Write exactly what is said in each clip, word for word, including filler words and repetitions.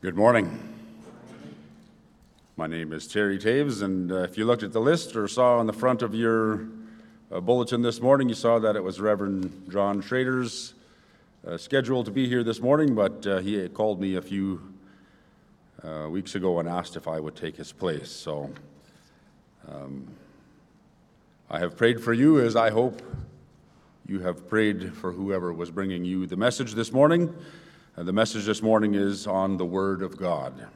Good morning. My name is Terry Taves, and uh, if you looked at the list or saw on the front of your uh, bulletin this morning, you saw that it was Reverend John Schrader's uh, scheduled to be here this morning, but uh, he called me a few uh, weeks ago and asked if I would take his place. So um, I have prayed for you, as I hope you have prayed for whoever was bringing you the message this morning. Uh, the message this morning is on the Word of God.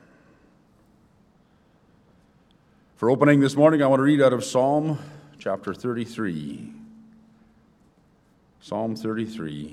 For opening this morning, I want to read out of Psalm chapter thirty-three. Psalm thirty-three.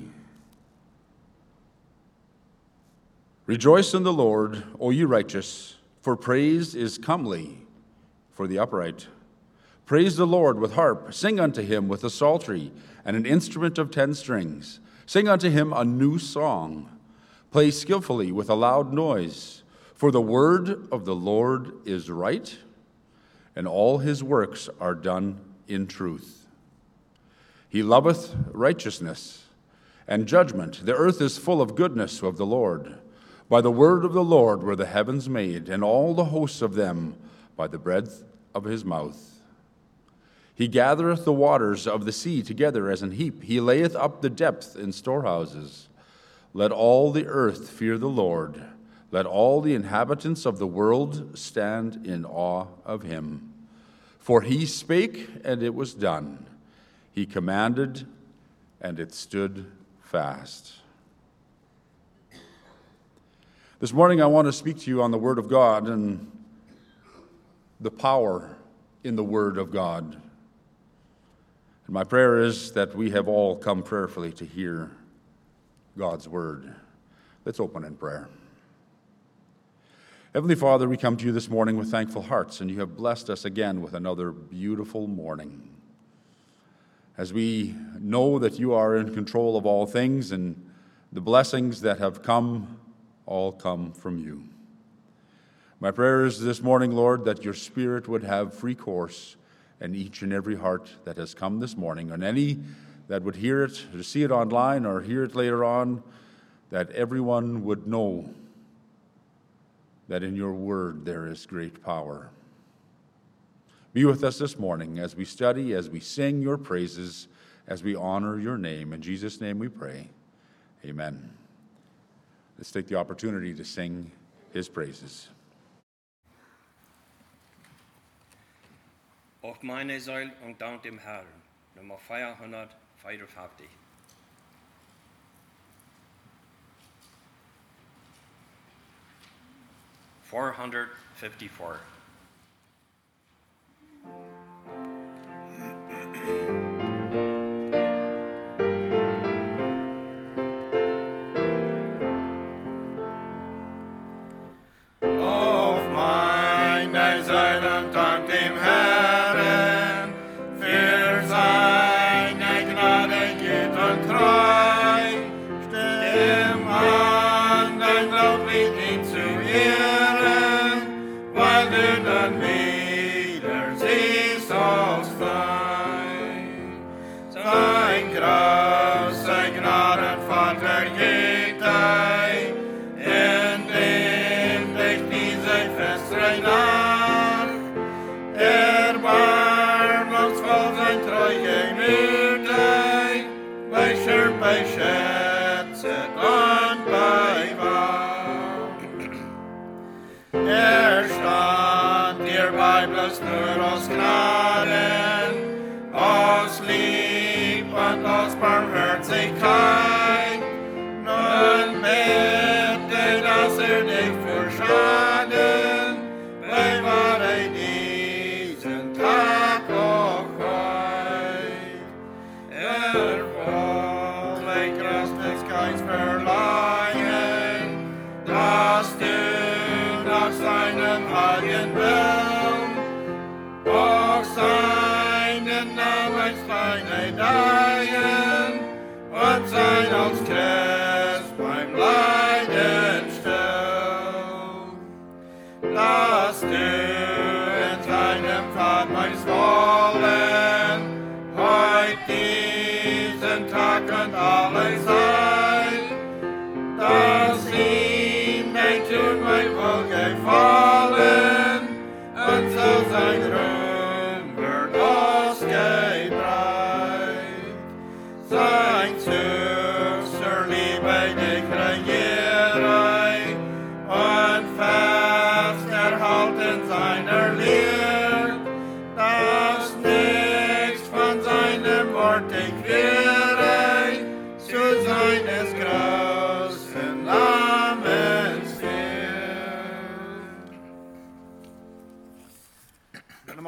Rejoice in the Lord, O ye righteous, for praise is comely for the upright. Praise the Lord with harp, sing unto him with a psaltery and an instrument of ten strings. Sing unto him a new song. Play skillfully with a loud noise, for the word of the Lord is right, and all his works are done in truth. He loveth righteousness and judgment. The earth is full of goodness of the Lord. By the word of the Lord were the heavens made, and all the hosts of them by the breath of his mouth. He gathereth the waters of the sea together as an heap. He layeth up the depth in storehouses. Let all the earth fear the Lord. Let all the inhabitants of the world stand in awe of him. For he spake, and it was done. He commanded, and it stood fast. This morning I want to speak to you on the Word of God and the power in the Word of God. And my prayer is that we have all come prayerfully to hear God's word. Let's open in prayer. Heavenly Father, we come to you this morning with thankful hearts, and you have blessed us again with another beautiful morning. As we know that you are in control of all things, and the blessings that have come all come from you. My prayer is this morning, Lord, that your Spirit would have free course in each and every heart that has come this morning, and any that would hear it, or see it online, or hear it later on, that everyone would know that in your word there is great power. Be with us this morning as we study, as we sing your praises, as we honor your name. In Jesus' name we pray. Amen. Let's take the opportunity to sing his praises. Auf meine Säule und dank dem Herrn, Nummer vierhundertfünfundvierzig. four hundred fifty-four. Auf meine Säule und dank dem Herrn, für seine Gnade geht und treu, stimm an dein Loblied ihn zu ehren, weil du dann wieder siehst aus fein. Sein Graus, sein Gnadenvater geht ein, in dem dich diese Festreich nach. Erbarmungsvoll sein treue Güte, bei Schirm, bei Schätze und bei Wahl. Er stand dir bei bloß nur aus Gnaden, aus Lieb und aus Barmherzigkeit. Nun bitte, dass er dich vor Schaden bewahre diesen Tag auch heut. Er wolle Gerechtigkeit verleihen, dass du nach seinem heiligen Willen auch seinen Namen verleihen und sein aufs Kreuz beim Leiden stellt. Lass du in seinem Pfad meins wollen, heut diesen Tag und alle Zeit, dass ihm dein Tun mein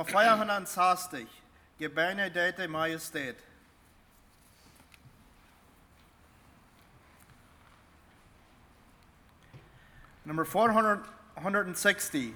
feiern han ansastig, gebenedete majestät. Number four hundred sixty.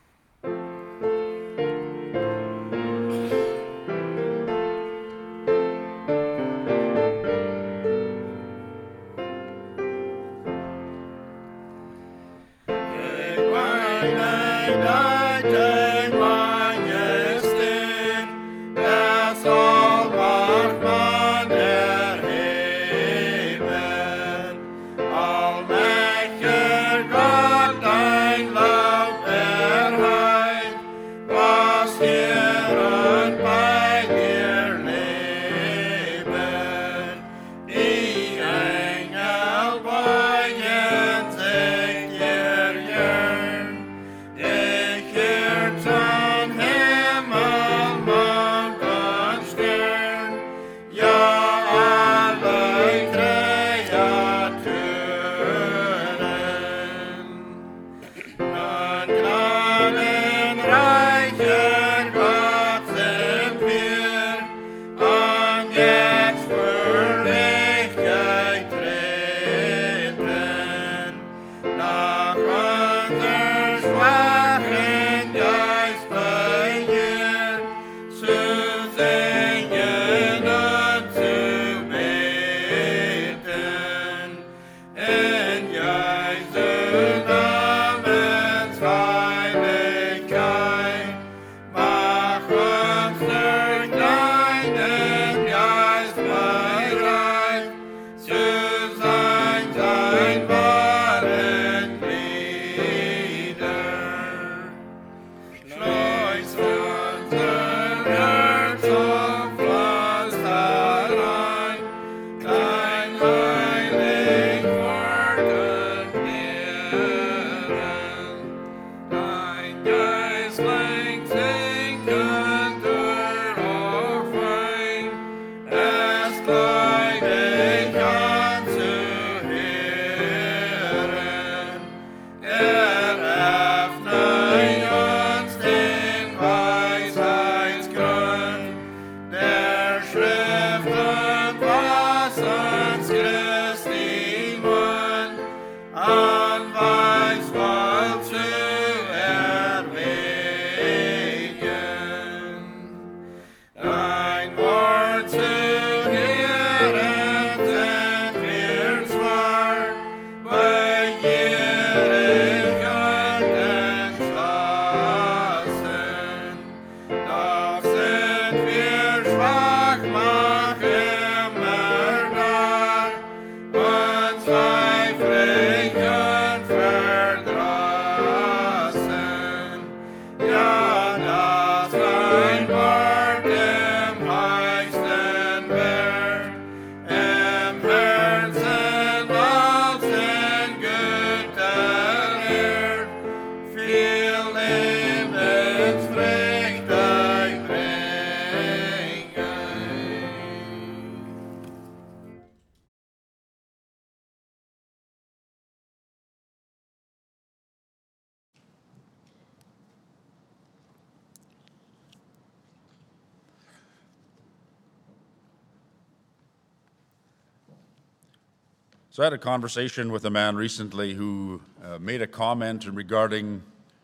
So I had a conversation with a man recently who uh, made a comment regarding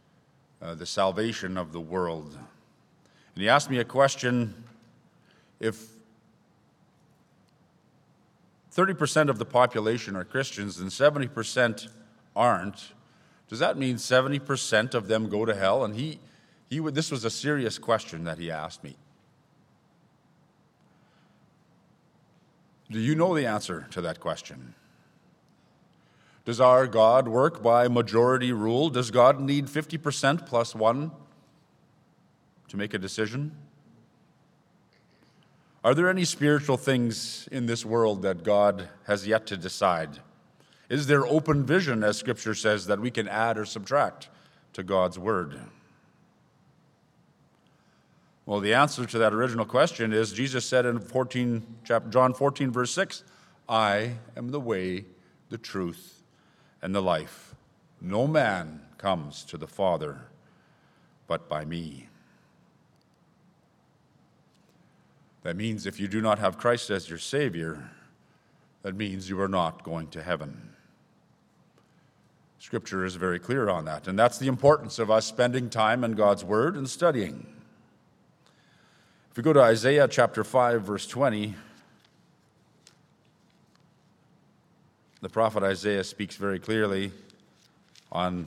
uh, the salvation of the world. And he asked me a question: if thirty percent of the population are Christians and seventy percent aren't, does that mean seventy percent of them go to hell? And he, he would, this was a serious question that he asked me. Do you know the answer to that question? Does our God work by majority rule? Does God need fifty percent plus one to make a decision? Are there any spiritual things in this world that God has yet to decide? Is there open vision, as Scripture says, that we can add or subtract to God's Word? Well, the answer to that original question is Jesus said in fourteen, John fourteen, verse six, I am the way, the truth, and the life. No man comes to the Father but by me. That means if you do not have Christ as your Savior, that means you are not going to heaven. Scripture is very clear on that, and that's the importance of us spending time in God's Word and studying. If we go to Isaiah chapter five, verse twenty, the prophet Isaiah speaks very clearly on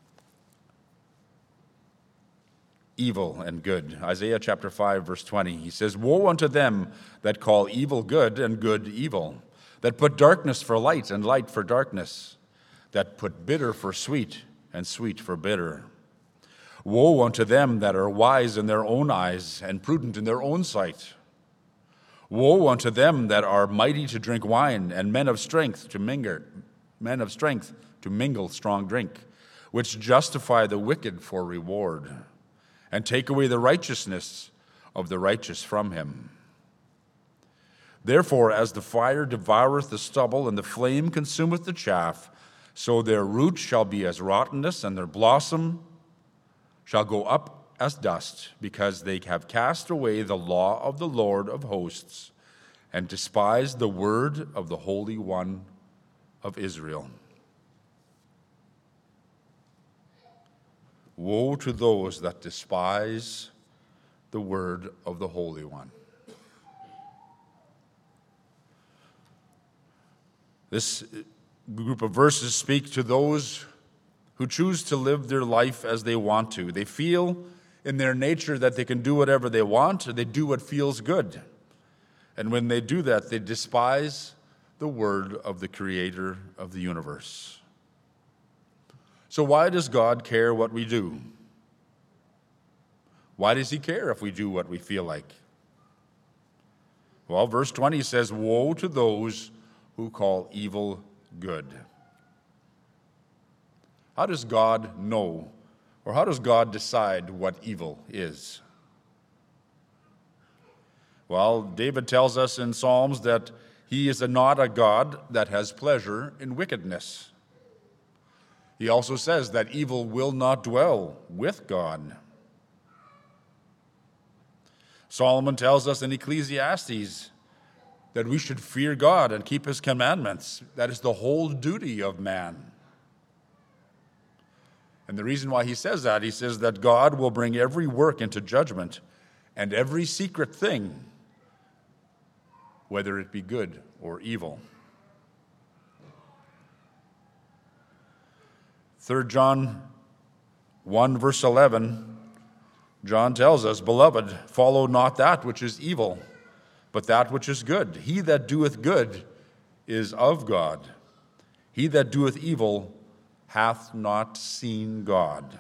evil and good. Isaiah chapter five, verse twenty, he says, "Woe unto them that call evil good and good evil, that put darkness for light and light for darkness, that put bitter for sweet and sweet for bitter. Woe unto them that are wise in their own eyes and prudent in their own sight. Woe unto them that are mighty to drink wine and men of strength to mingle, men of strength to mingle strong drink, which justify the wicked for reward, and take away the righteousness of the righteous from him. Therefore, as the fire devoureth the stubble, and the flame consumeth the chaff, so their root shall be as rottenness, and their blossom shall go up as dust, because they have cast away the law of the Lord of hosts, and despised the word of the Holy One of Israel." Woe to those that despise the word of the Holy One. This group of verses speak to those who choose to live their life as they want to. They feel in their nature that they can do whatever they want, or they do what feels good. And when they do that, they despise the word of the Creator of the universe. So why does God care what we do? Why does he care if we do what we feel like? Well, verse twenty says, "Woe to those who call evil good." How does God know, or how does God decide what evil is? Well, David tells us in Psalms that he is not a God that has pleasure in wickedness. He also says that evil will not dwell with God. Solomon tells us in Ecclesiastes that we should fear God and keep his commandments. That is the whole duty of man. And the reason why he says that, he says that God will bring every work into judgment and every secret thing, whether it be good or evil. Third John one, verse eleven, John tells us, "Beloved, follow not that which is evil, but that which is good. He that doeth good is of God. He that doeth evil hath not seen God."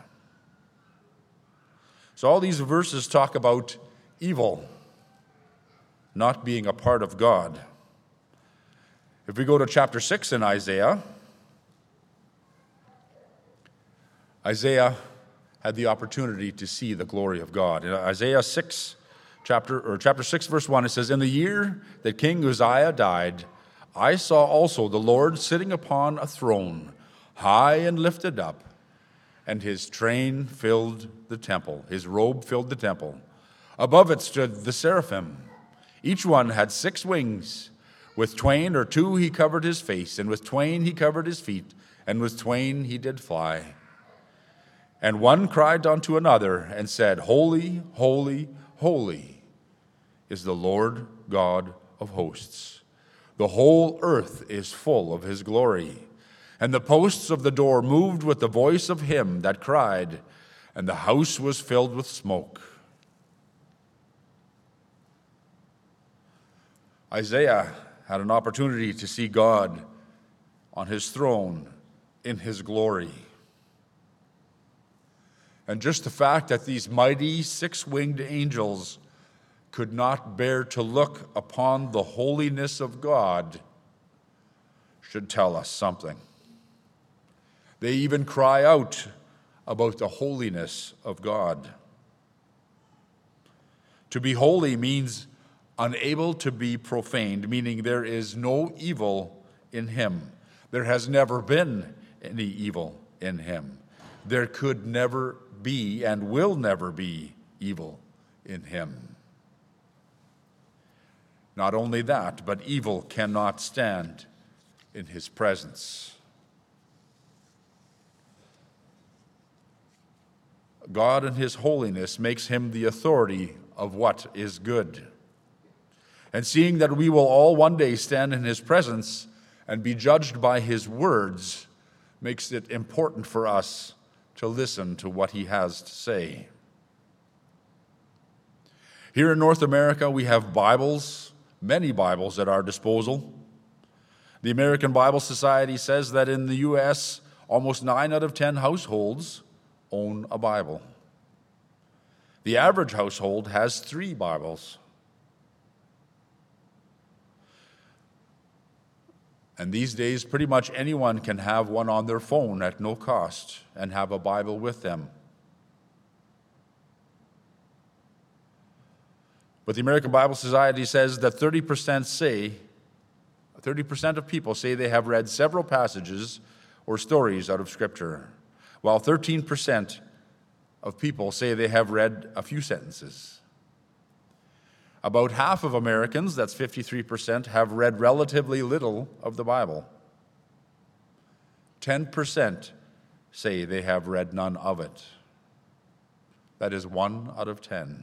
So all these verses talk about evil not being a part of God. If we go to chapter six in Isaiah, Isaiah had the opportunity to see the glory of God. In Isaiah six, chapter or chapter six, verse one, it says, "In the year that King Uzziah died, I saw also the Lord sitting upon a throne, high and lifted up, and his train filled the temple. His robe filled the temple. Above it stood the seraphim. Each one had six wings. With twain or two he covered his face, and with twain he covered his feet, and with twain he did fly. And one cried unto another and said, Holy, holy, holy is the Lord God of hosts. The whole earth is full of his glory. And the posts of the door moved with the voice of him that cried, and the house was filled with smoke." Isaiah had an opportunity to see God on his throne in his glory. And just the fact that these mighty six-winged angels could not bear to look upon the holiness of God should tell us something. They even cry out about the holiness of God. To be holy means unable to be profaned, meaning there is no evil in him. There has never been any evil in him. There could never be and will never be evil in him. Not only that, but evil cannot stand in his presence. God in his holiness makes him the authority of what is good. And seeing that we will all one day stand in his presence and be judged by his words, makes it important for us to listen to what he has to say. Here in North America, we have Bibles, many Bibles at our disposal. The American Bible Society says that in the U S, almost nine out of ten households own a Bible. The average household has three Bibles. And these days, pretty much anyone can have one on their phone at no cost and have a Bible with them. But the American Bible Society says that thirty percent say, thirty percent of people say they have read several passages or stories out of Scripture, while thirteen percent of people say they have read a few sentences. About half of Americans, that's fifty-three percent, have read relatively little of the Bible. ten percent say they have read none of it. That is one out of ten.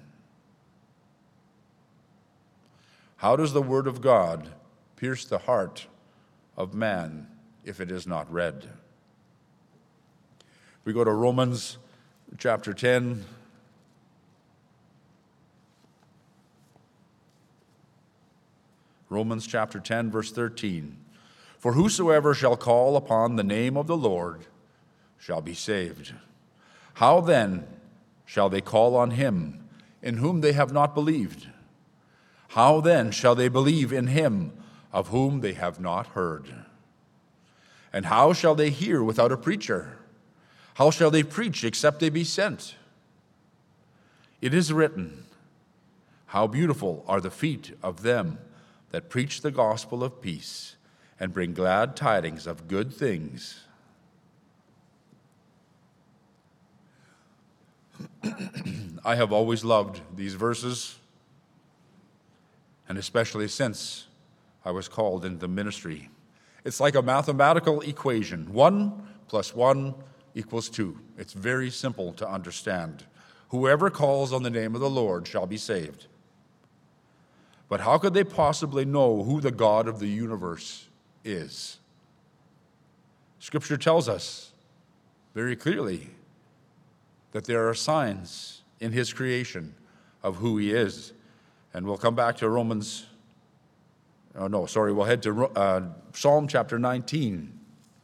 How does the Word of God pierce the heart of man if it is not read? We go to Romans chapter ten. Romans chapter ten, verse thirteen. For whosoever shall call upon the name of the Lord shall be saved. How then shall they call on him in whom they have not believed? How then shall they believe in him of whom they have not heard? And how shall they hear without a preacher? How shall they preach except they be sent? It is written, how beautiful are the feet of them that preach the gospel of peace and bring glad tidings of good things. I have always loved these verses, and especially since I was called into the ministry. It's like a mathematical equation. One plus one equals two. It's very simple to understand. Whoever calls on the name of the Lord shall be saved. But how could they possibly know who the God of the universe is? Scripture tells us very clearly that there are signs in his creation of who he is. And we'll come back to Romans, oh no, sorry, we'll head to uh, Psalm chapter nineteen,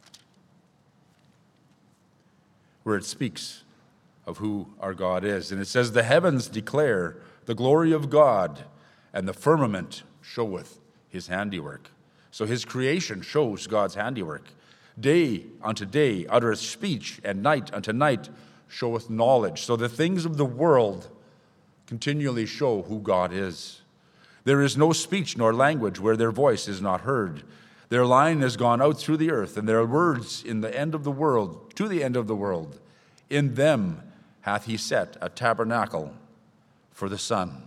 where it speaks of who our God is. And it says, the heavens declare the glory of God, and the firmament showeth his handiwork. So his creation shows God's handiwork. Day unto day uttereth speech, and night unto night showeth knowledge. So the things of the world continually show who God is. There is no speech nor language where their voice is not heard. Their line has gone out through the earth, and their words in the end of the world, to the end of the world. In them hath he set a tabernacle for the sun,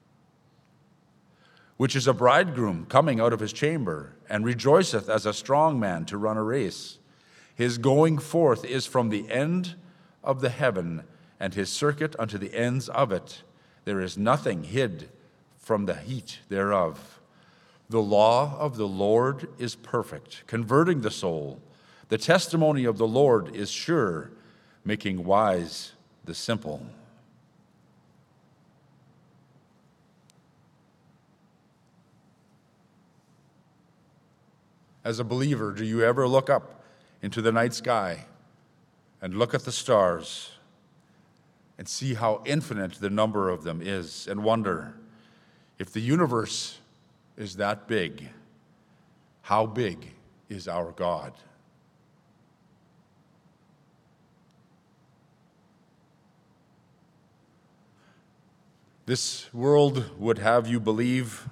which is a bridegroom coming out of his chamber, and rejoiceth as a strong man to run a race. His going forth is from the end of the heaven, and his circuit unto the ends of it. There is nothing hid from the heat thereof. The law of the Lord is perfect, converting the soul. The testimony of the Lord is sure, making wise the simple. As a believer, do you ever look up into the night sky and look at the stars and see how infinite the number of them is and wonder, if the universe is that big, how big is our God? This world would have you believe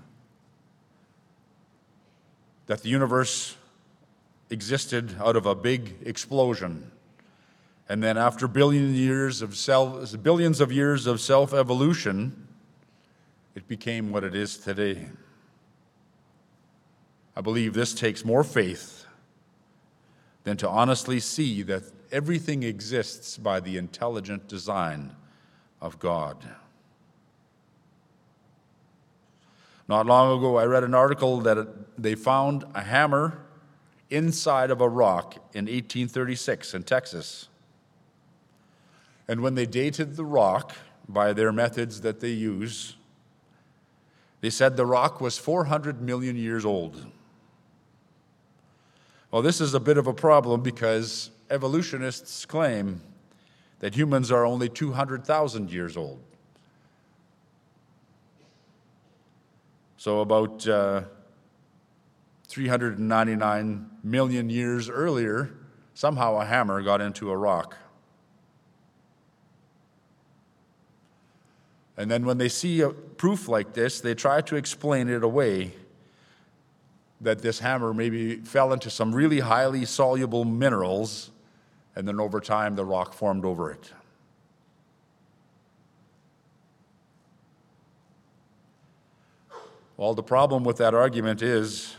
that the universe existed out of a big explosion, and then after billion years of self, billions of years of self-evolution, it became what it is today. I believe this takes more faith than to honestly see that everything exists by the intelligent design of God. Not long ago, I read an article that they found a hammer inside of a rock in eighteen thirty-six in Texas. And when they dated the rock by their methods that they use, they said the rock was four hundred million years old. Well, this is a bit of a problem because evolutionists claim that humans are only two hundred thousand years old. So about uh, three hundred ninety-nine million years earlier, somehow a hammer got into a rock. And then when they see a proof like this, they try to explain it away, that this hammer maybe fell into some really highly soluble minerals, and then over time the rock formed over it. Well, the problem with that argument is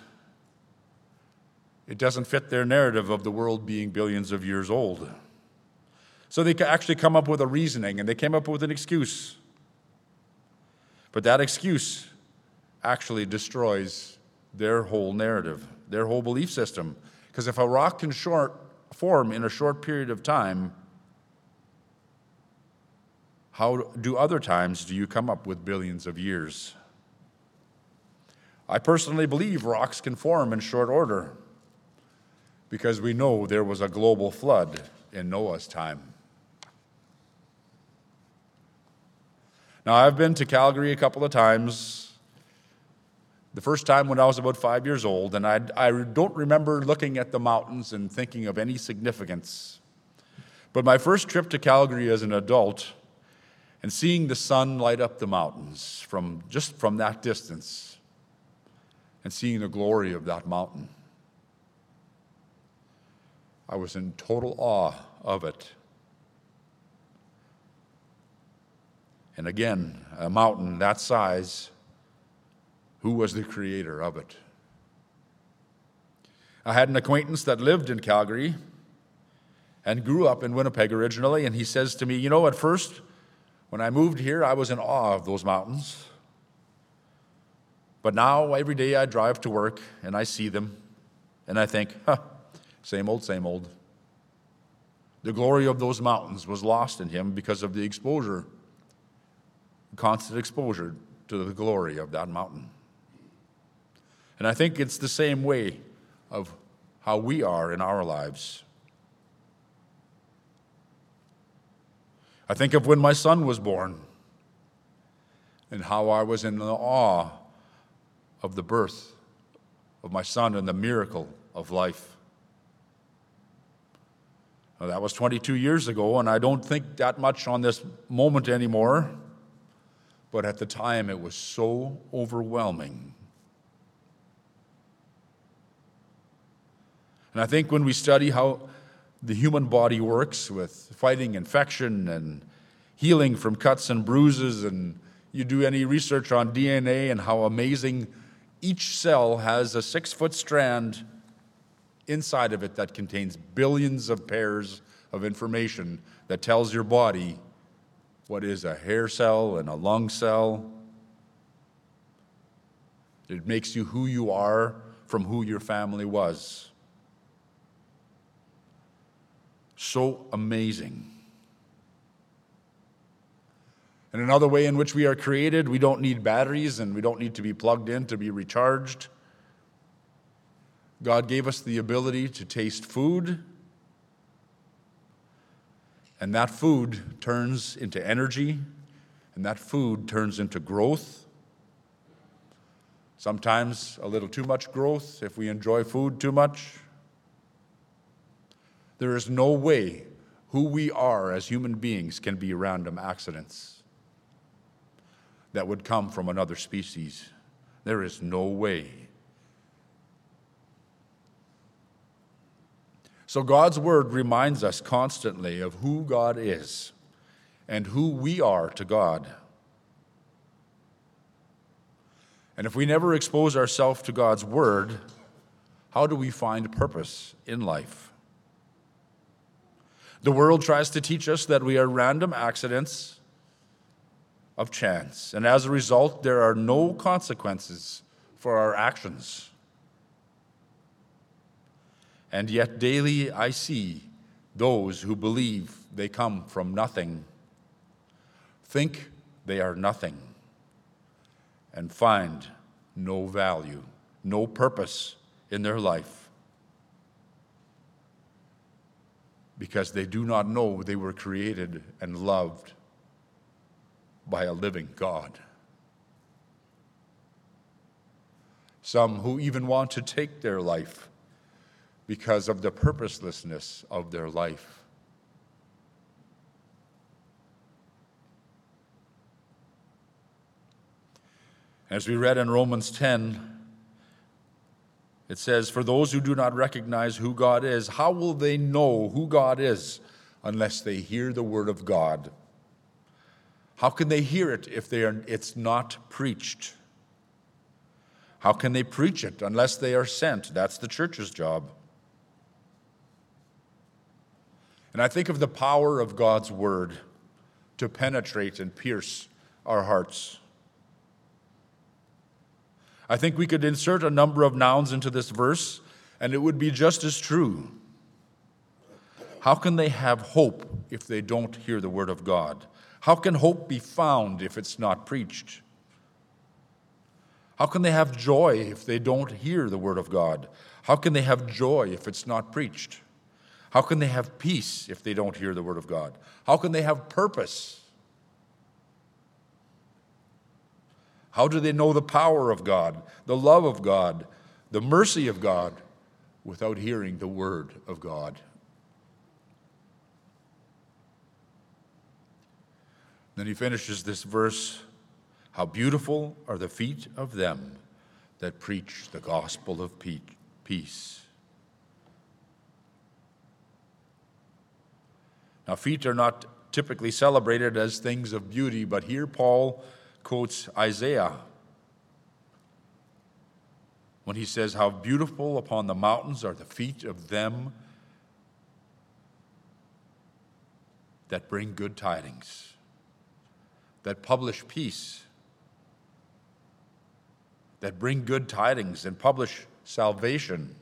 it doesn't fit their narrative of the world being billions of years old. So they actually come up with a reasoning, and they came up with an excuse. But that excuse actually destroys their whole narrative, their whole belief system. Because if a rock can short, form in a short period of time, how do other times do you come up with billions of years? I personally believe rocks can form in short order because we know there was a global flood in Noah's time. Now, I've been to Calgary a couple of times. The first time when I was about five years old, and I, I don't remember looking at the mountains and thinking of any significance. But my first trip to Calgary as an adult and seeing the sun light up the mountains from just from that distance and seeing the glory of that mountain, I was in total awe of it. And again, a mountain that size, who was the creator of it? I had an acquaintance that lived in Calgary and grew up in Winnipeg originally, and he says to me, you know, at first, when I moved here, I was in awe of those mountains. But now, every day I drive to work, and I see them, and I think, huh, same old, same old. The glory of those mountains was lost in him because of the exposure, constant exposure to the glory of that mountain. And I think it's the same way of how we are in our lives. I think of when my son was born and how I was in awe of the birth of my son and the miracle of life. Now, that was twenty-two years ago, and I don't think that much on this moment anymore. But at the time, it was so overwhelming. And I think when we study how the human body works with fighting infection and healing from cuts and bruises, and you do any research on D N A and how amazing each cell has a six-foot strand inside of it that contains billions of pairs of information that tells your body what is a hair cell and a lung cell. It makes you who you are from who your family was. So amazing. And another way in which we are created, we don't need batteries and we don't need to be plugged in to be recharged. God gave us the ability to taste food, and that food turns into energy, and that food turns into growth. Sometimes a little too much growth if we enjoy food too much. There is no way who we are as human beings can be random accidents that would come from another species. There is no way. So God's word reminds us constantly of who God is and who we are to God. And if we never expose ourselves to God's word, How do we find purpose in life? The world tries to teach us that we are random accidents of chance, and as a result, there are no consequences for our actions. And yet daily I see those who believe they come from nothing, think they are nothing, and find no value, no purpose in their life, because they do not know they were created and loved by a living God. Some who even want to take their life because of the purposelessness of their life. As we read in Romans ten, it says, "For those who do not recognize who God is, how will they know who God is unless they hear the word of God? How can they hear it if they are, it's not preached? How can they preach it unless they are sent?" That's the church's job. And I think of the power of God's word to penetrate and pierce our hearts. I think we could insert a number of nouns into this verse, and it would be just as true. How can they have hope if they don't hear the word of God? How can hope be found if it's not preached? How can they have joy if they don't hear the word of God? How can they have joy if it's not preached? How can they have peace if they don't hear the word of God? How can they have purpose? How do they know the power of God, the love of God, the mercy of God, without hearing the word of God? Then he finishes this verse, "How beautiful are the feet of them that preach the gospel of peace." Now, feet are not typically celebrated as things of beauty, but here Paul quotes Isaiah when he says, "How beautiful upon the mountains are the feet of them that bring good tidings, that publish peace, that bring good tidings and publish salvation."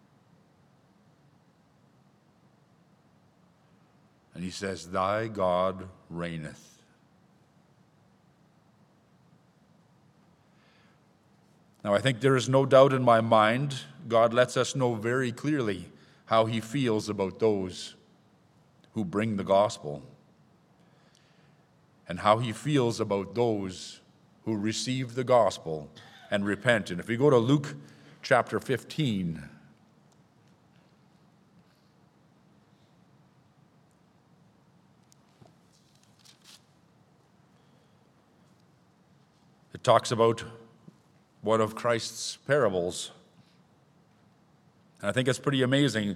And he says, "Thy God reigneth." Now, I think there is no doubt in my mind, God lets us know very clearly how he feels about those who bring the gospel, and how he feels about those who receive the gospel and repent. And if we go to Luke chapter fifteen, it talks about one of Christ's parables. And I think it's pretty amazing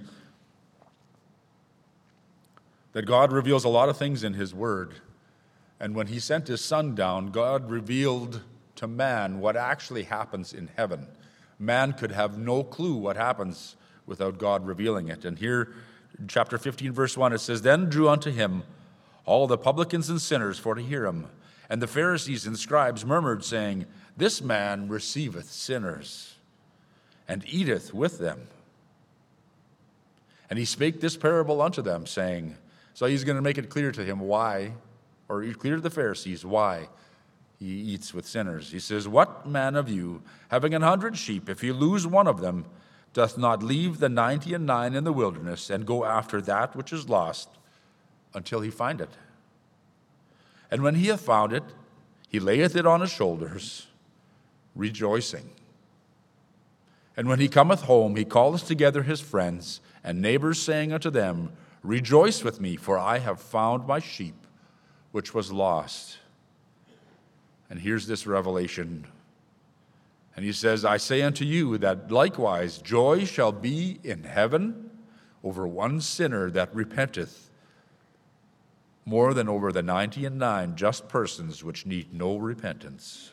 that God reveals a lot of things in his word. And when he sent his son down, God revealed to man what actually happens in heaven. Man could have no clue what happens without God revealing it. And here, in chapter fifteen, verse one, it says, "Then drew unto him all the publicans and sinners for to hear him. And the Pharisees and scribes murmured, saying, This man receiveth sinners, and eateth with them. And he spake this parable unto them, saying," so he's going to make it clear to him why, or clear to the Pharisees why he eats with sinners. He says, "What man of you, having an hundred sheep, if he lose one of them, doth not leave the ninety and nine in the wilderness, and go after that which is lost, until he find it? And when he hath found it, he layeth it on his shoulders, rejoicing. And when he cometh home, he calleth together his friends and neighbors, saying unto them, Rejoice with me, for I have found my sheep, which was lost." And here's this revelation. And he says, "I say unto you that likewise joy shall be in heaven over one sinner that repenteth, more than over the ninety and nine just persons which need no repentance."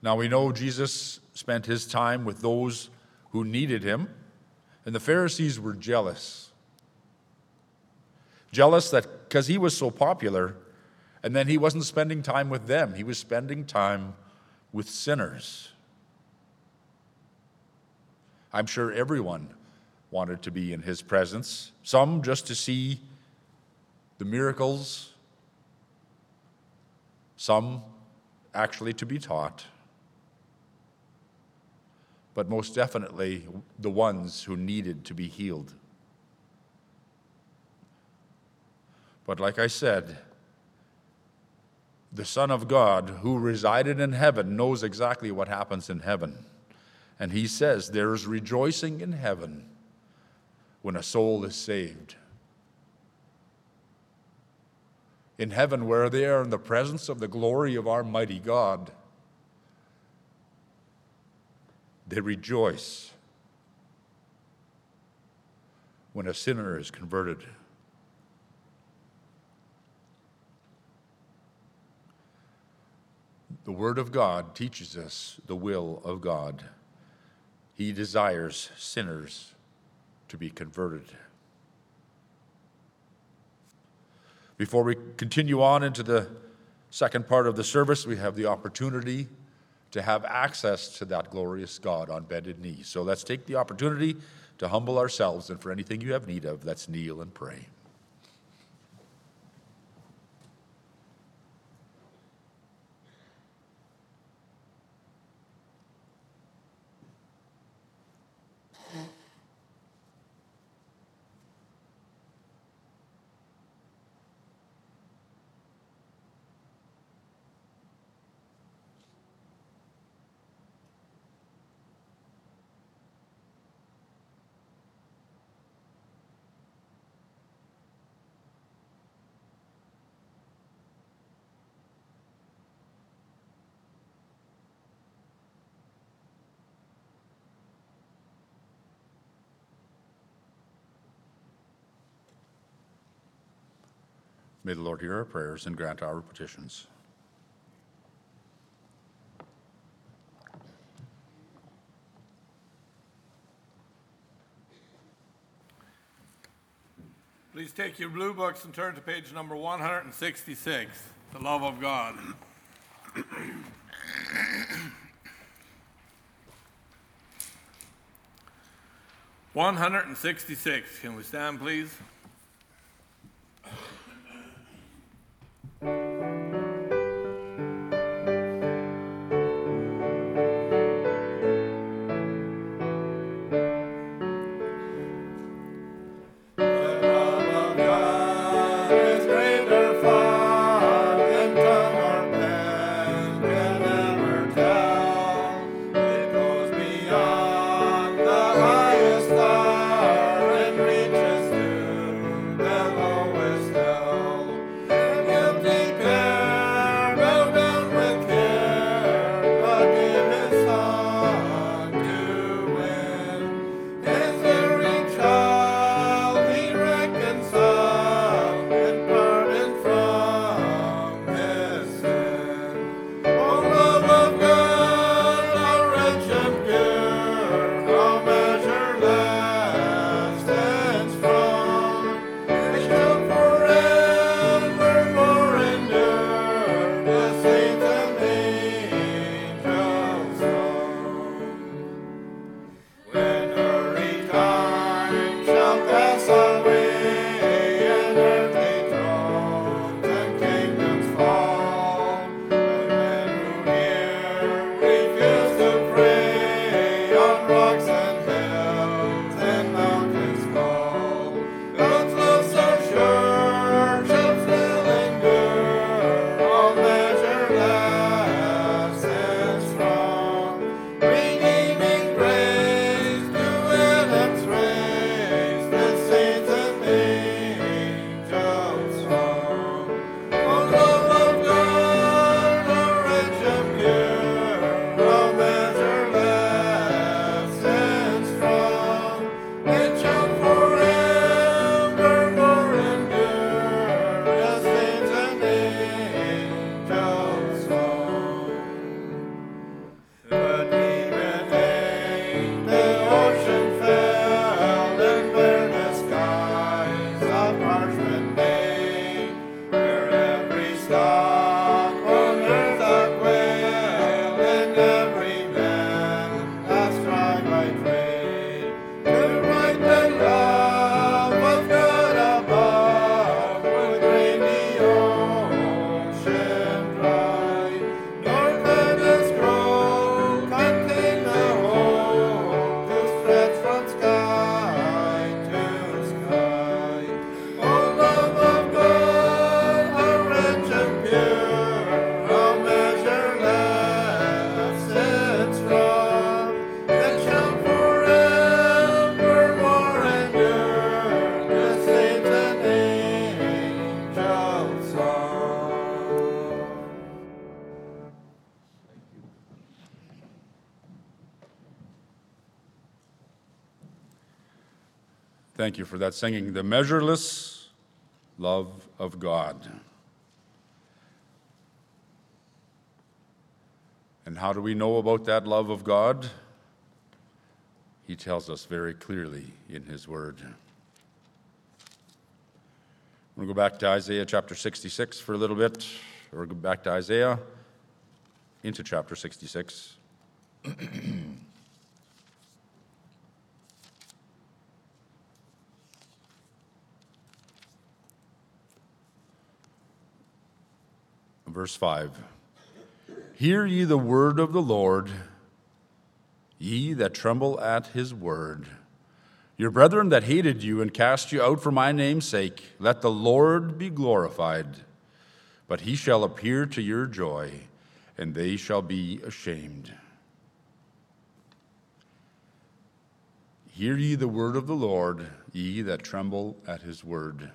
Now we know Jesus spent his time with those who needed him, and the Pharisees were jealous. Jealous that because he was so popular, and then he wasn't spending time with them, he was spending time with sinners. I'm sure everyone wanted to be in his presence, some just to see the miracles, some actually to be taught, but most definitely the ones who needed to be healed. But like I said, the Son of God who resided in heaven knows exactly what happens in heaven. And he says there is rejoicing in heaven when a soul is saved. In heaven, where they are in the presence of the glory of our mighty God, they rejoice when a sinner is converted. The Word of God teaches us the will of God. He desires sinners to be converted. Before we continue on into the second part of the service, we have the opportunity to have access to that glorious God on bended knee. So let's take the opportunity to humble ourselves, and for anything you have need of, let's kneel and pray. May the Lord hear our prayers and grant our petitions. Please take your blue books and turn to page number one hundred sixty-six, The Love of God. one hundred sixty-six. Can we stand, please? Highest star and reaches to the lowest. stock on earth that will, and every man has tried by trade to write the love of God above would drain the ocean dry, nor could the scroll contain the hope to stretch from sky to sky. O love of God, how rich and pure, how measureless and strong, that shall forevermore endure the saints and angels' song. Thank you for that singing, The Measureless Love of God. And how do we know about that love of God? He tells us very clearly in his word. I'm going to go back to Isaiah chapter sixty-six for a little bit, or go back to Isaiah into chapter sixty-six. Verse five. Hear ye the word of the Lord, ye that tremble at his word. Your brethren that hated you and cast you out for my name's sake, let the Lord be glorified. But he shall appear to your joy, and they shall be ashamed. Hear ye the word of the Lord, ye that tremble at his word.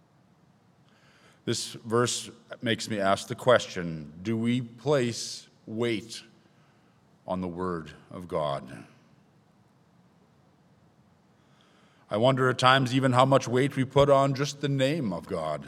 This verse makes me ask the question, do we place weight on the word of God? I wonder at times even how much weight we put on just the name of God.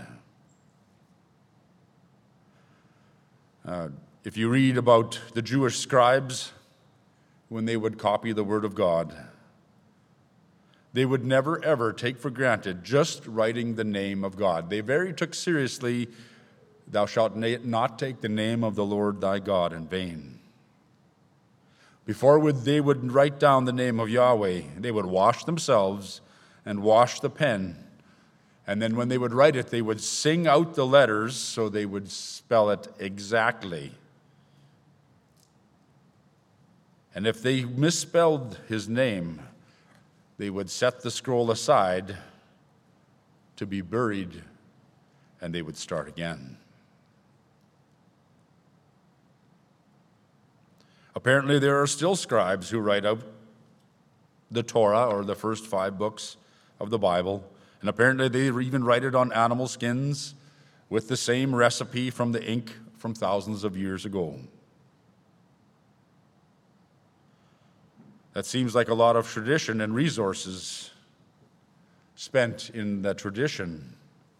Uh, if you read about the Jewish scribes, when they would copy the word of God, they would never, ever take for granted just writing the name of God. They very took seriously, thou shalt not take the name of the Lord thy God in vain. Before would, they would write down the name of Yahweh, they would wash themselves and wash the pen. And then when they would write it, they would sing out the letters so they would spell it exactly. And if they misspelled his name, they would set the scroll aside to be buried, and they would start again. Apparently, there are still scribes who write out the Torah, or the first five books of the Bible, and apparently they even write it on animal skins with the same recipe from the ink from thousands of years ago. That seems like a lot of tradition and resources spent in that tradition,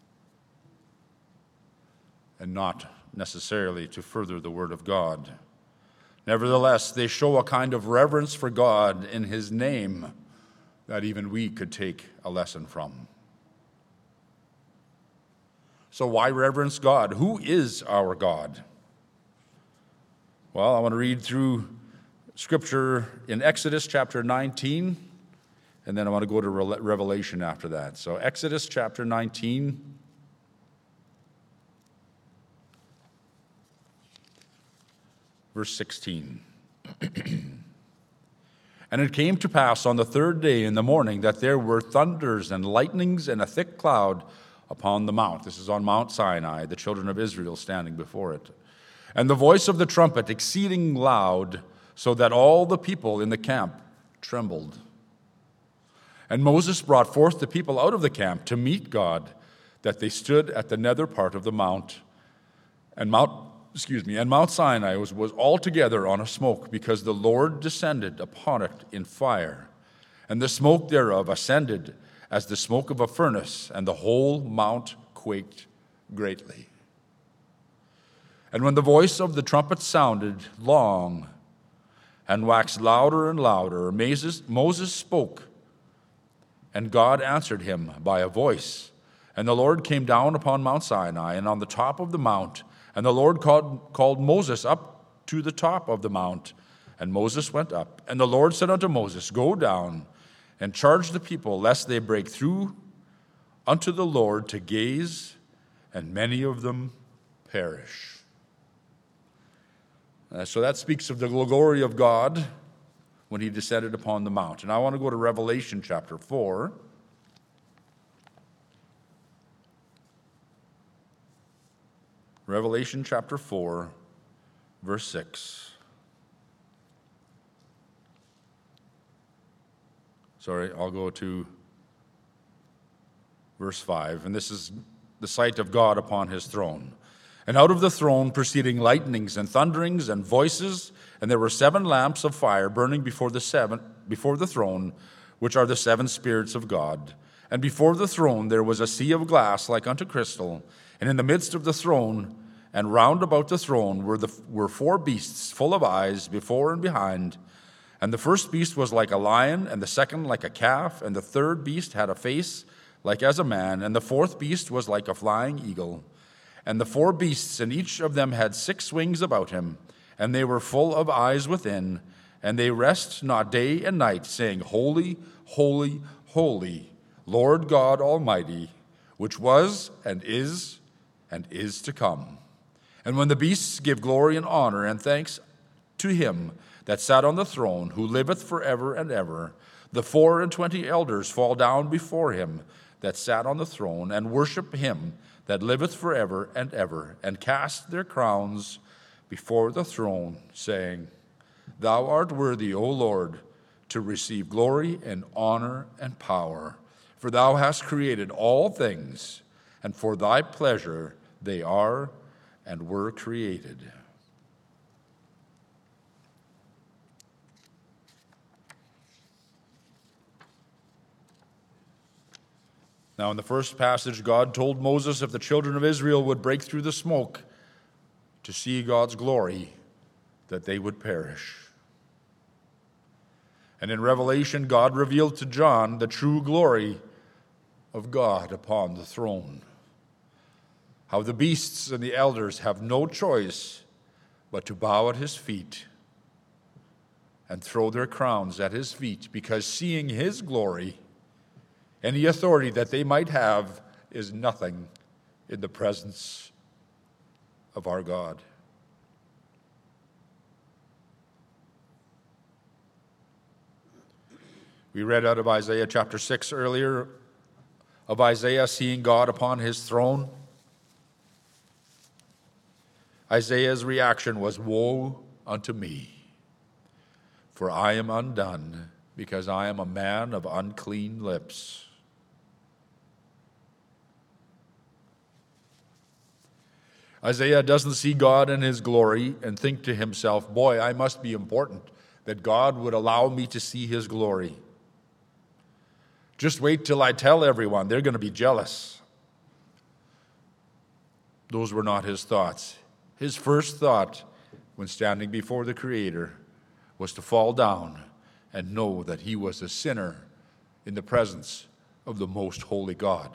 and not necessarily to further the Word of God. Nevertheless, they show a kind of reverence for God in his name that even we could take a lesson from. So why reverence God? Who is our God? Well, I want to read through Scripture in Exodus chapter nineteen, and then I want to go to Revelation after that. So Exodus chapter nineteen, verse sixteen. And it came to pass on the third day in the morning that there were thunders and lightnings and a thick cloud upon the mount. This is on Mount Sinai, the children of Israel standing before it. And the voice of the trumpet exceeding loud, so that all the people in the camp trembled. And Moses brought forth the people out of the camp to meet God, that they stood at the nether part of the mount. And Mount, excuse me, and Mount Sinai was, was altogether on a smoke, because the Lord descended upon it in fire. And the smoke thereof ascended as the smoke of a furnace, and the whole mount quaked greatly. And when the voice of the trumpet sounded long, and waxed louder and louder, Moses, Moses spoke, and God answered him by a voice. And the Lord came down upon Mount Sinai and on the top of the mount, and the Lord called, called Moses up to the top of the mount. And Moses went up. And the Lord said unto Moses, Go down and charge the people, lest they break through unto the Lord to gaze, and many of them perish. Uh, so that speaks of the glory of God when he descended upon the mount. And I want to go to Revelation chapter four. Revelation chapter four, verse six. Sorry, I'll go to verse five. And this is the sight of God upon his throne. And out of the throne proceeding lightnings and thunderings and voices, and there were seven lamps of fire burning before the seven before the throne, which are the seven spirits of God. And before the throne there was a sea of glass like unto crystal, and in the midst of the throne and round about the throne were the were four beasts full of eyes before and behind. And the first beast was like a lion, and the second like a calf, and the third beast had a face like as a man, and the fourth beast was like a flying eagle. And the four beasts, and each of them had six wings about him, and they were full of eyes within, and they rest not day and night, saying, Holy, holy, holy, Lord God Almighty, which was and is and is to come. And when the beasts give glory and honor and thanks to him that sat on the throne, who liveth forever and ever, the four and twenty elders fall down before him that sat on the throne, and worship him that liveth forever and ever, and cast their crowns before the throne, saying, Thou art worthy, O Lord, to receive glory and honor and power, for thou hast created all things, and for thy pleasure they are and were created. Now, in the first passage, God told Moses if the children of Israel would break through the smoke to see God's glory, that they would perish. And in Revelation, God revealed to John the true glory of God upon the throne. How the beasts and the elders have no choice but to bow at his feet and throw their crowns at his feet, because seeing his glory, any authority that they might have, is nothing in the presence of our God. We read out of Isaiah chapter six earlier, of Isaiah seeing God upon his throne. Isaiah's reaction was, Woe unto me, for I am undone, because I am a man of unclean lips. Isaiah doesn't see God in his glory and think to himself, boy, I must be important that God would allow me to see his glory. Just wait till I tell everyone, they're going to be jealous. Those were not his thoughts. His first thought when standing before the Creator was to fall down and know that he was a sinner in the presence of the most holy God.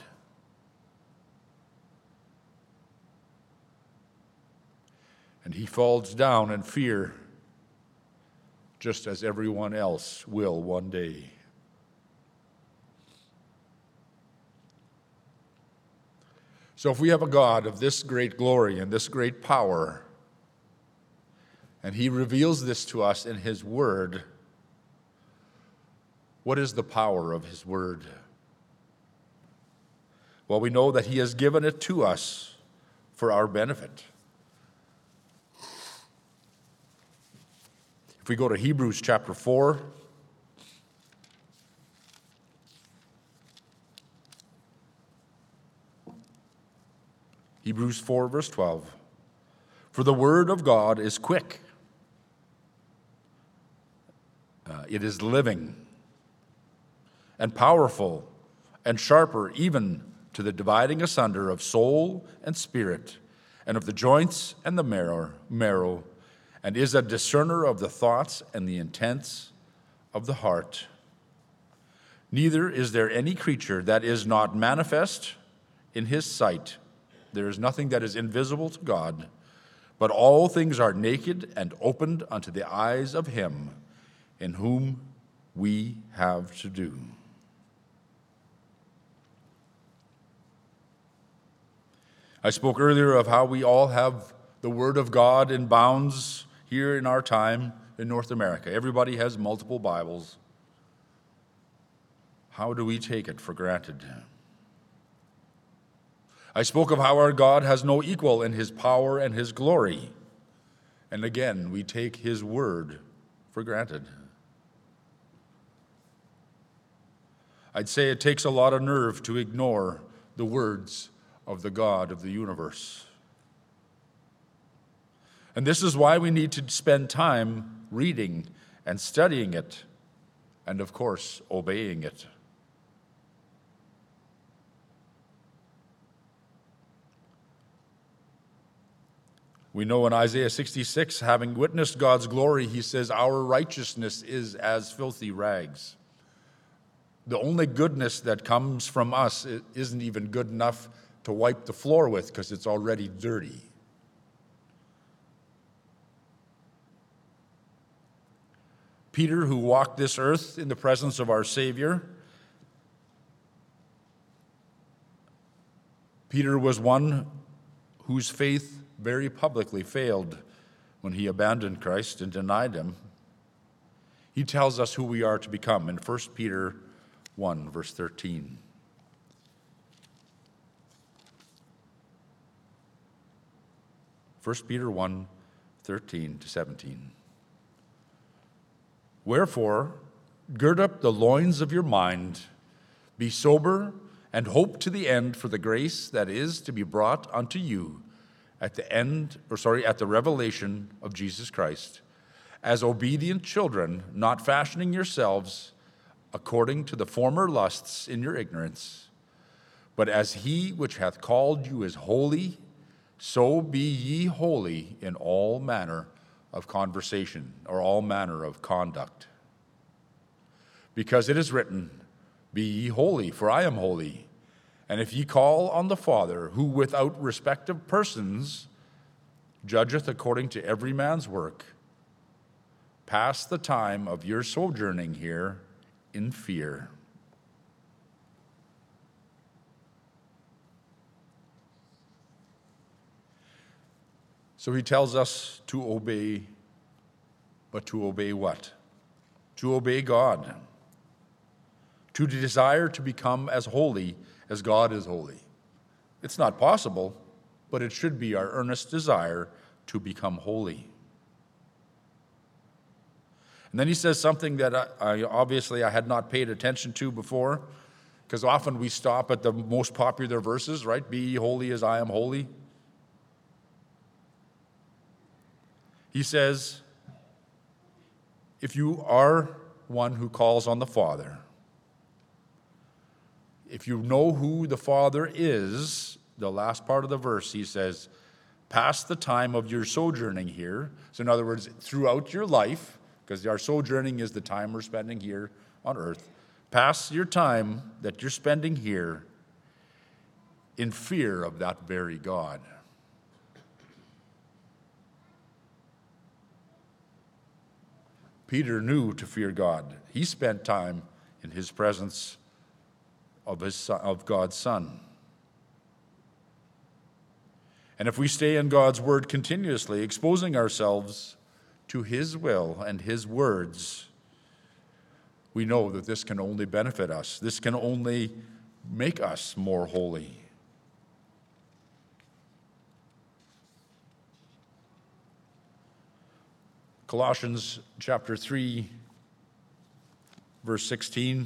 And he falls down in fear, just as everyone else will one day. So if we have a God of this great glory and this great power, and he reveals this to us in his word, what is the power of his word? Well, we know that he has given it to us for our benefit. If we go to Hebrews chapter four, Hebrews four, verse twelve. For the word of God is quick. Uh, it is living and powerful and sharper even to the dividing asunder of soul and spirit and of the joints and the marrow, marrow, and is a discerner of the thoughts and the intents of the heart. Neither is there any creature that is not manifest in his sight there is nothing that is invisible to God, but all things are naked and opened unto the eyes of him in whom we have to do. I spoke earlier of how we all have the Word of God in bounds here in our time in North America. Everybody has multiple Bibles. How do we take it for granted? I spoke of how our God has no equal in his power and his glory. And again, we take his word for granted. I'd say it takes a lot of nerve to ignore the words of the God of the universe. And this is why we need to spend time reading and studying it, and of course, obeying it. We know in Isaiah sixty-six, having witnessed God's glory, he says, our righteousness is as filthy rags. The only goodness that comes from us isn't even good enough to wipe the floor with because it's already dirty. Peter, who walked this earth in the presence of our Savior, Peter was one whose faith very publicly failed when he abandoned Christ and denied him. He tells us who we are to become in First Peter one, verse thirteen. First Peter one, thirteen to seventeen. Wherefore, gird up the loins of your mind, be sober, and hope to the end for the grace that is to be brought unto you at the end, or sorry, at the revelation of Jesus Christ, as obedient children, not fashioning yourselves according to the former lusts in your ignorance, but as he which hath called you is holy, so be ye holy in all manner of conversation, or all manner of conduct. Because it is written, be ye holy, for I am holy. And if ye call on the Father, who without respect of persons judgeth according to every man's work, pass the time of your sojourning here in fear. So he tells us to obey, but to obey what? To obey God. To desire to become as holy as God is holy. It's not possible, but it should be our earnest desire to become holy. And then he says something that I, I obviously I had not paid attention to before, because often we stop at the most popular verses, right? Be ye holy as I am holy. He says, if you are one who calls on the Father, if you know who the Father is, the last part of the verse, he says, pass the time of your sojourning here. So in other words, throughout your life, because our sojourning is the time we're spending here on earth, pass your time that you're spending here in fear of that very God. Peter knew to fear God. He spent time in his presence of, his son, of God's Son. And if we stay in God's word continuously, exposing ourselves to his will and his words, we know that this can only benefit us. This can only make us more holy. Colossians chapter three, verse sixteen.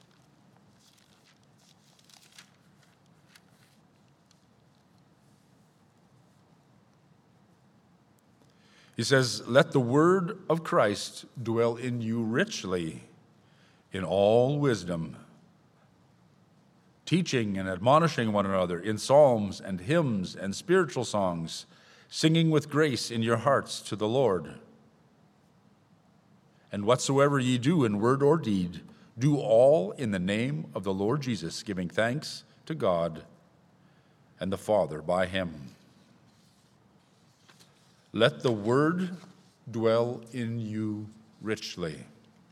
He says, let the word of Christ dwell in you richly in all wisdom, teaching and admonishing one another in psalms and hymns and spiritual songs, singing with grace in your hearts to the Lord. And whatsoever ye do in word or deed, do all in the name of the Lord Jesus, giving thanks to God and the Father by him. Let the word dwell in you richly.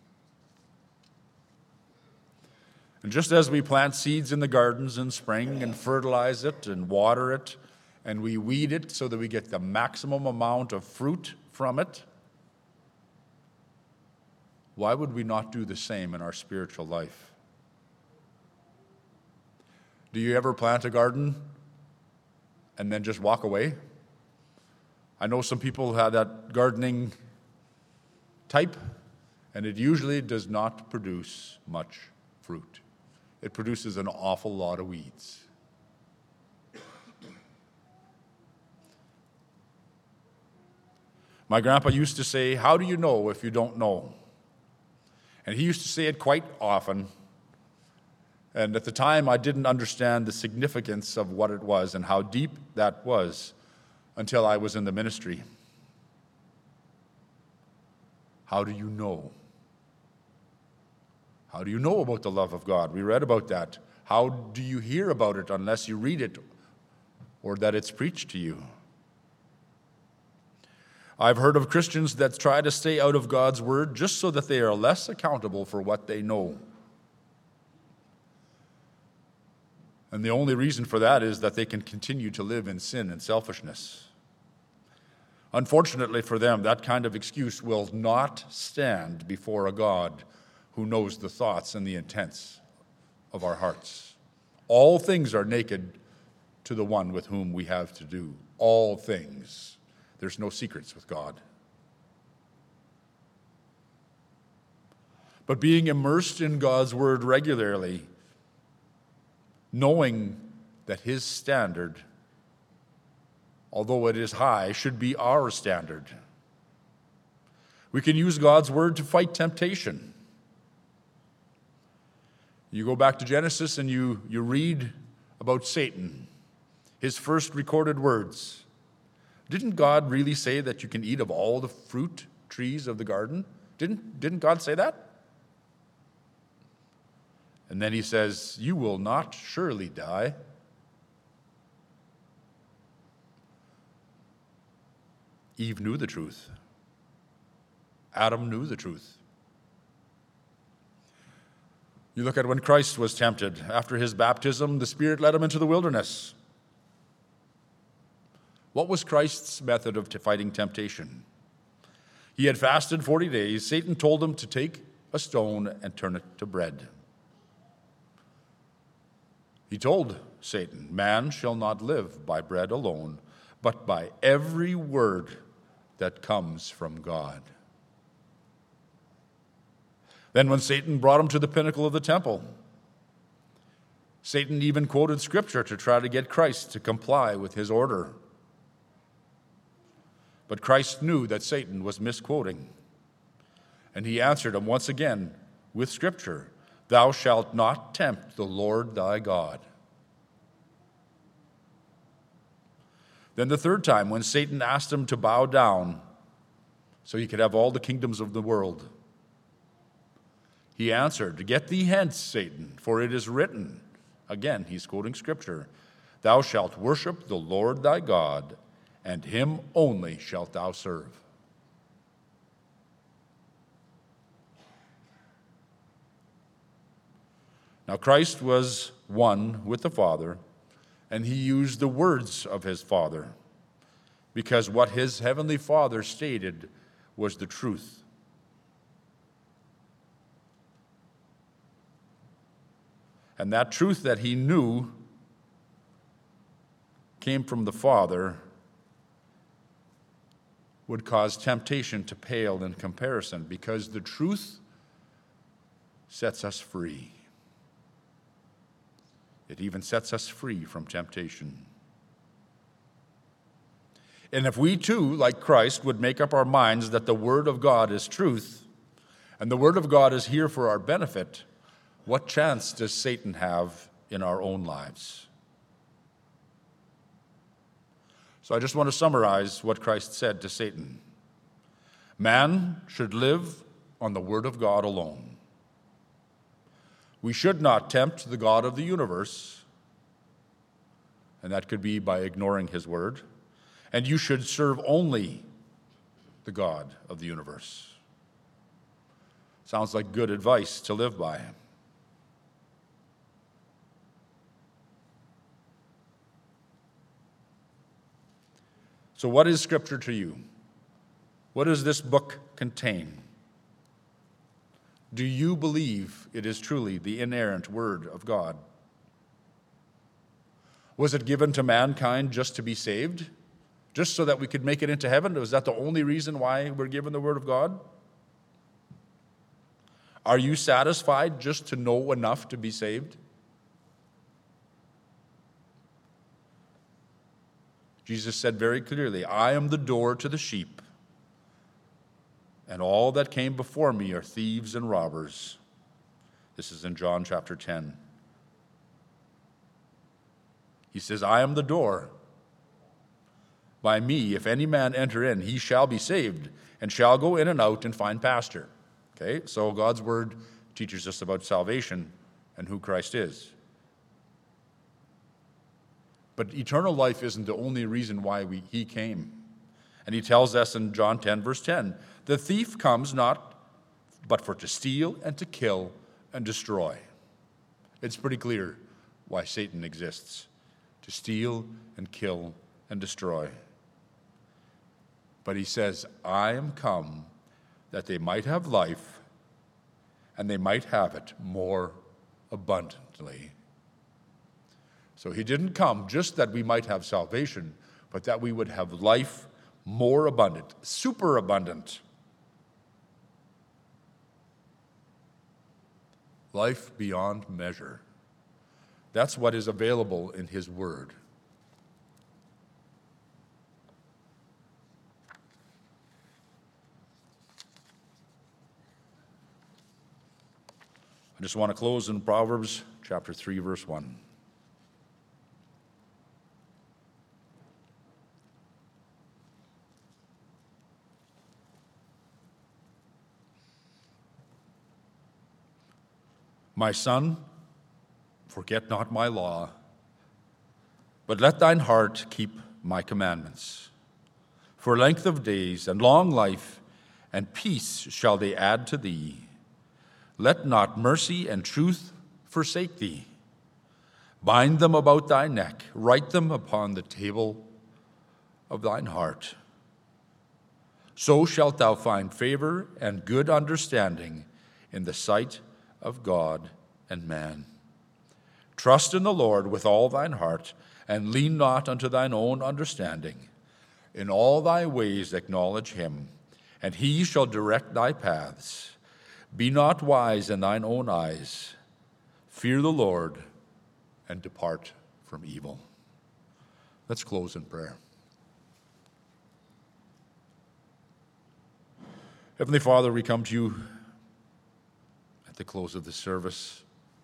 And just as we plant seeds in the gardens in spring and fertilize it and water it, and we weed it so that we get the maximum amount of fruit from it, why would we not do the same in our spiritual life? Do you ever plant a garden and then just walk away? I know some people have that gardening type, and it usually does not produce much fruit. It produces an awful lot of weeds. My grandpa used to say, "How do you know if you don't know?" And he used to say it quite often. And at the time, I didn't understand the significance of what it was and how deep that was until I was in the ministry. How do you know? How do you know about the love of God? We read about that. How do you hear about it unless you read it or that it's preached to you? I've heard of Christians that try to stay out of God's word just so that they are less accountable for what they know. And the only reason for that is that they can continue to live in sin and selfishness. Unfortunately for them, that kind of excuse will not stand before a God who knows the thoughts and the intents of our hearts. All things are naked to the one with whom we have to do. All things. There's no secrets with God. But being immersed in God's word regularly, knowing that his standard, although it is high, should be our standard. We can use God's word to fight temptation. You go back to Genesis and you, you read about Satan, his first recorded words. Didn't God really say that you can eat of all the fruit trees of the garden? Didn't, didn't God say that? And then he says, you will not surely die. Eve knew the truth. Adam knew the truth. You look at when Christ was tempted. After his baptism, the Spirit led him into the wilderness. What was Christ's method of fighting temptation? He had fasted forty days. Satan told him to take a stone and turn it to bread. He told Satan, man shall not live by bread alone, but by every word that comes from God. Then when Satan brought him to the pinnacle of the temple, Satan even quoted scripture to try to get Christ to comply with his order. But Christ knew that Satan was misquoting, and he answered him once again with scripture, thou shalt not tempt the Lord thy God. Then the third time, when Satan asked him to bow down so he could have all the kingdoms of the world, he answered, get thee hence, Satan, for it is written, again, he's quoting scripture, thou shalt worship the Lord thy God, and him only shalt thou serve. Now Christ was one with the Father, and he used the words of his Father, because what his heavenly Father stated was the truth. And that truth that he knew came from the Father would cause temptation to pale in comparison, because the truth sets us free. It even sets us free from temptation. And if we too, like Christ, would make up our minds that the Word of God is truth, and the Word of God is here for our benefit, what chance does Satan have in our own lives? So I just want to summarize what Christ said to Satan. Man should live on the Word of God alone. We should not tempt the God of the universe. and that could be by ignoring his word. And you should serve only the God of the universe. Sounds like good advice to live by. So what is Scripture to you? What does this book contain? Do you believe it is truly the inerrant Word of God? Was it given to mankind just to be saved? Just so that we could make it into heaven? Was that the only reason why we're given the Word of God? Are you satisfied just to know enough to be saved? Jesus said very clearly, I am the door to the sheep, and all that came before me are thieves and robbers. This is in John chapter ten. He says, I am the door. By me, if any man enter in, he shall be saved, and shall go in and out and find pasture. Okay, so God's word teaches us about salvation and who Christ is. But eternal life isn't the only reason why we, he came. And he tells us in John ten, verse ten, the thief comes not but for to steal and to kill and destroy. It's pretty clear why Satan exists, to steal and kill and destroy. But he says, I am come that they might have life, and they might have it more abundantly. So he didn't come just that we might have salvation, but that we would have life more abundant, super abundant. Life beyond measure. That's what is available in his word. I just want to close in Proverbs chapter three, verse one. My son, forget not my law, but let thine heart keep my commandments. For length of days and long life and peace shall they add to thee. Let not mercy and truth forsake thee. Bind them about thy neck, write them upon the table of thine heart. So shalt thou find favor and good understanding in the sight of God and man. Trust in the Lord with all thine heart, and lean not unto thine own understanding. In all thy ways acknowledge him, and he shall direct thy paths. Be not wise in thine own eyes. Fear the Lord, and depart from evil. Let's close in prayer. Heavenly Father, we come to you at the close of the service,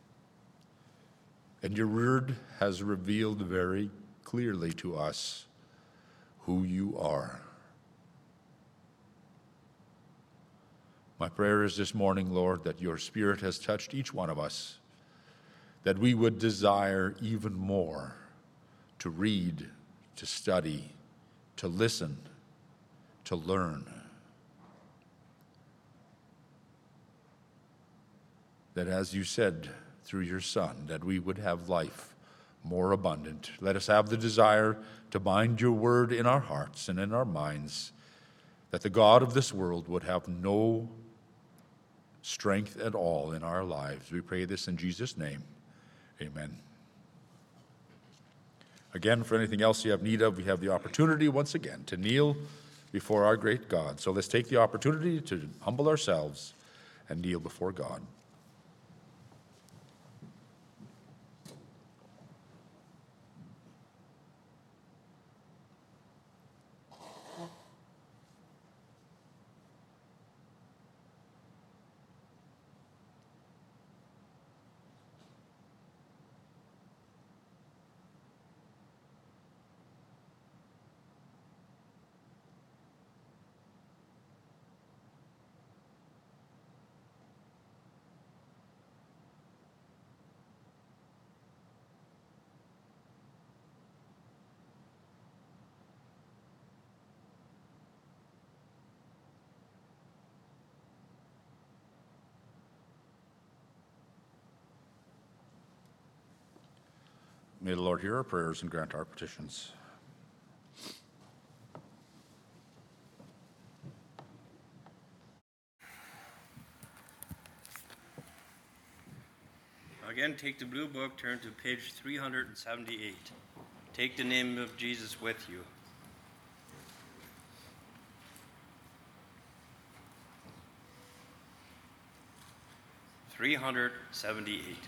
and your word has revealed very clearly to us who you are. My prayer is this morning, Lord, that your Spirit has touched each one of us, that we would desire even more to read, to study, to listen, to learn. That as you said through your Son, that we would have life more abundant. Let us have the desire to bind your word in our hearts and in our minds, that the God of this world would have no strength at all in our lives. We pray this in Jesus' name. Amen. Again, for anything else you have need of, we have the opportunity once again to kneel before our great God. So let's take the opportunity to humble ourselves and kneel before God. May the Lord hear our prayers and grant our petitions. Again, take the blue book, turn to page three hundred seventy-eight. Take the name of Jesus with you. three hundred seventy-eight.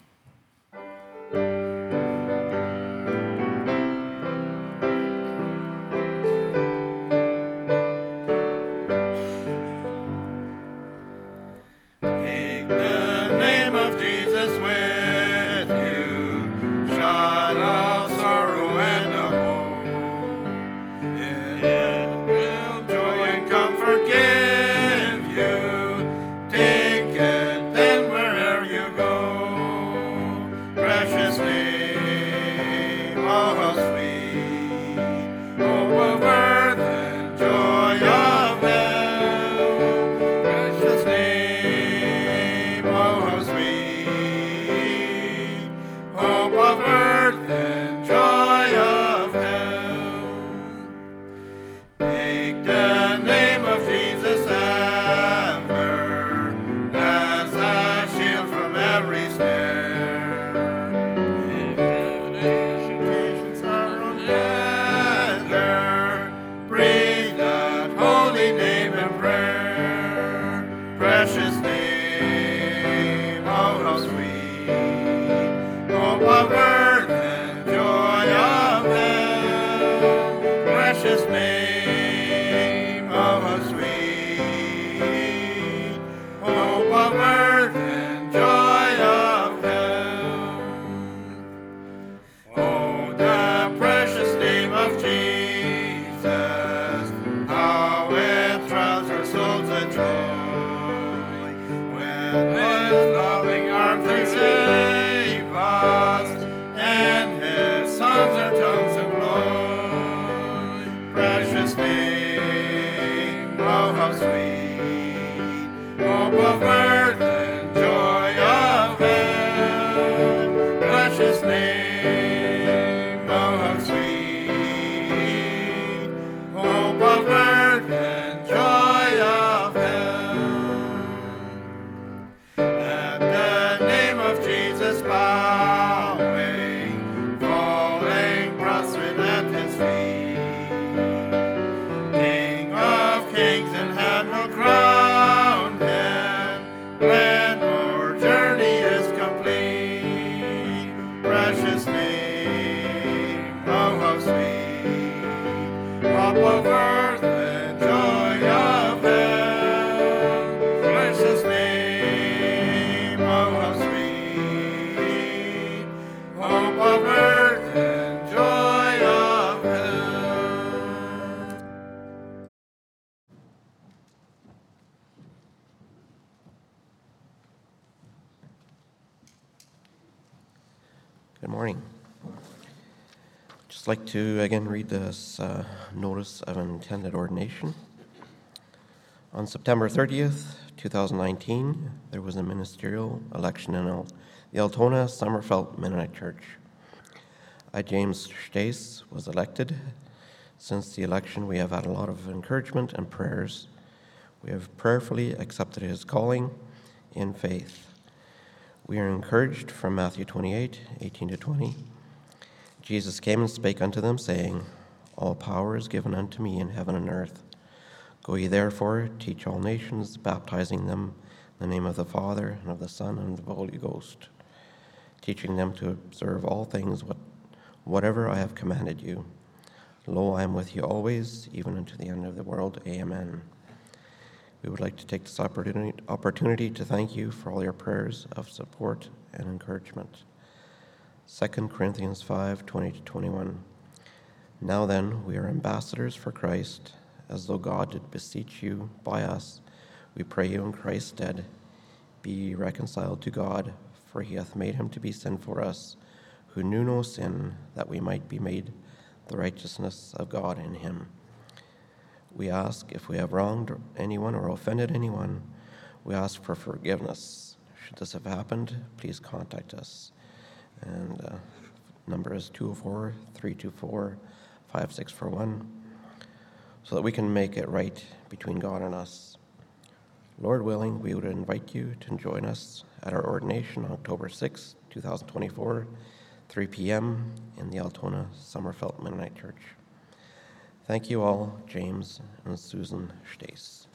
Take the name of Jesus with you, shut out sorrow and a woe. It will joy and comfort give you. Take it then wherever you go. Precious name, oh how sweet, hope of earth and joy of heaven. Precious name, oh how sweet, hope of earth and joy of heaven. Take the name of Jesus ever as a shield from every snare. Patience are together, breathe that holy name in prayer. Precious name, oh how sweet, hope of earth and joy of heaven. Precious name, oh how sweet, hope of earth and joy of heaven. Oh, the precious name of Jesus, how it thrills our souls with joy. When His loving arms they save us, and His songs our tongues employ. Precious name, oh how sweet, hope of earth and joy of heaven. Precious name, oh how sweet, hope of earth and joy of heaven. At the name of Jesus bowing, falling prostrate at His feet. King of kings and heaven will crown Him when our journey is complete. Precious name, oh how sweet, hope of earth and joy of heaven. Precious name, oh how sweet, hope of earth and joy of heaven. Good morning. Just like to again read this uh, notice of intended ordination. On September thirtieth, twenty nineteen, there was a ministerial election in El- the Altona Summerfelt Mennonite Church. I, James Stace, was elected. Since the election, we have had a lot of encouragement and prayers. We have prayerfully accepted his calling in faith. We are encouraged from Matthew twenty-eight, eighteen to twenty. Jesus came and spake unto them, saying, All power is given unto me in heaven and earth. Go ye therefore, teach all nations, baptizing them in the name of the Father, and of the Son, and of the Holy Ghost, teaching them to observe all things what, whatever I have commanded you. Lo, I am with you always, even unto the end of the world. Amen. We would like to take this opportunity, opportunity to thank you for all your prayers of support and encouragement. Second Corinthians five, twenty to twenty-one. Now then, we are ambassadors for Christ, as though God did beseech you by us. We pray you in Christ's stead, be ye reconciled to God, for he hath made him to be sin for us, who knew no sin, that we might be made the righteousness of God in him. We ask if we have wronged anyone or offended anyone, we ask for forgiveness. Should this have happened, please contact us. And uh, Number is two oh four, three two four, five six four one, so that we can make it right between God and us. Lord willing, we would invite you to join us at our ordination on October sixth, twenty twenty-four, three p.m. in the Altona Summerfelt Mennonite Church. Thank you all, James and Susan Stace.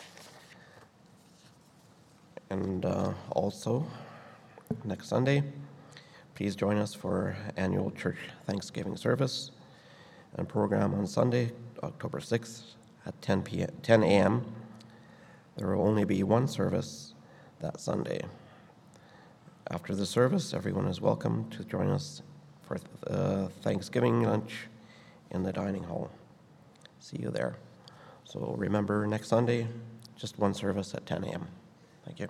And uh, also, next Sunday, please join us for annual church Thanksgiving service and program on Sunday, October sixth at ten a.m. There will only be one service that Sunday. After the service, everyone is welcome to join us for uh, Thanksgiving lunch in the dining hall. See you there. So remember, next Sunday, just one service at ten a.m. Thank you.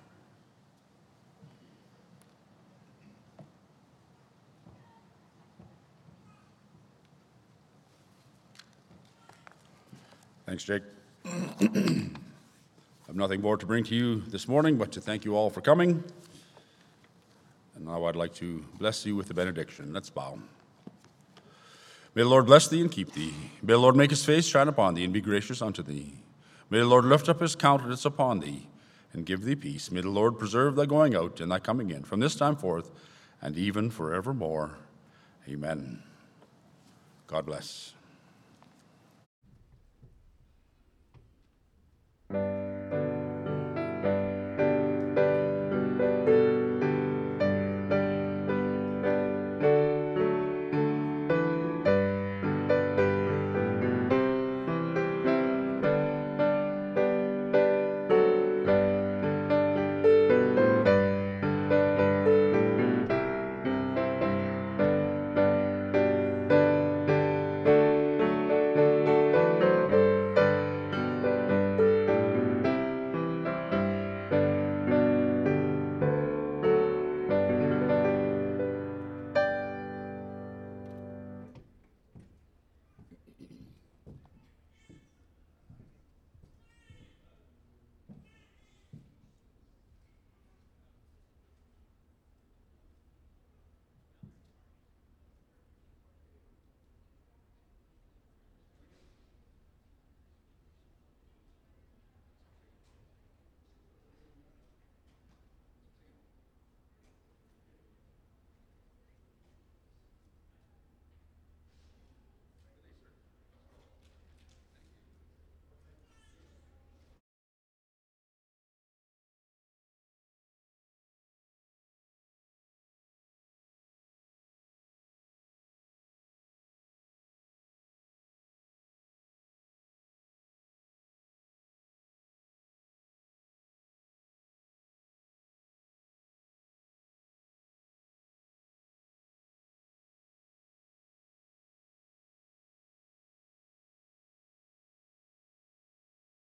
Thanks, Jake. I have nothing more to bring to you this morning, but to thank you all for coming. And now I'd like to bless you with the benediction. Let's bow. May the Lord bless thee and keep thee. May the Lord make his face shine upon thee and be gracious unto thee. May the Lord lift up his countenance upon thee and give thee peace. May the Lord preserve thy going out and thy coming in from this time forth and even forevermore. Amen. God bless.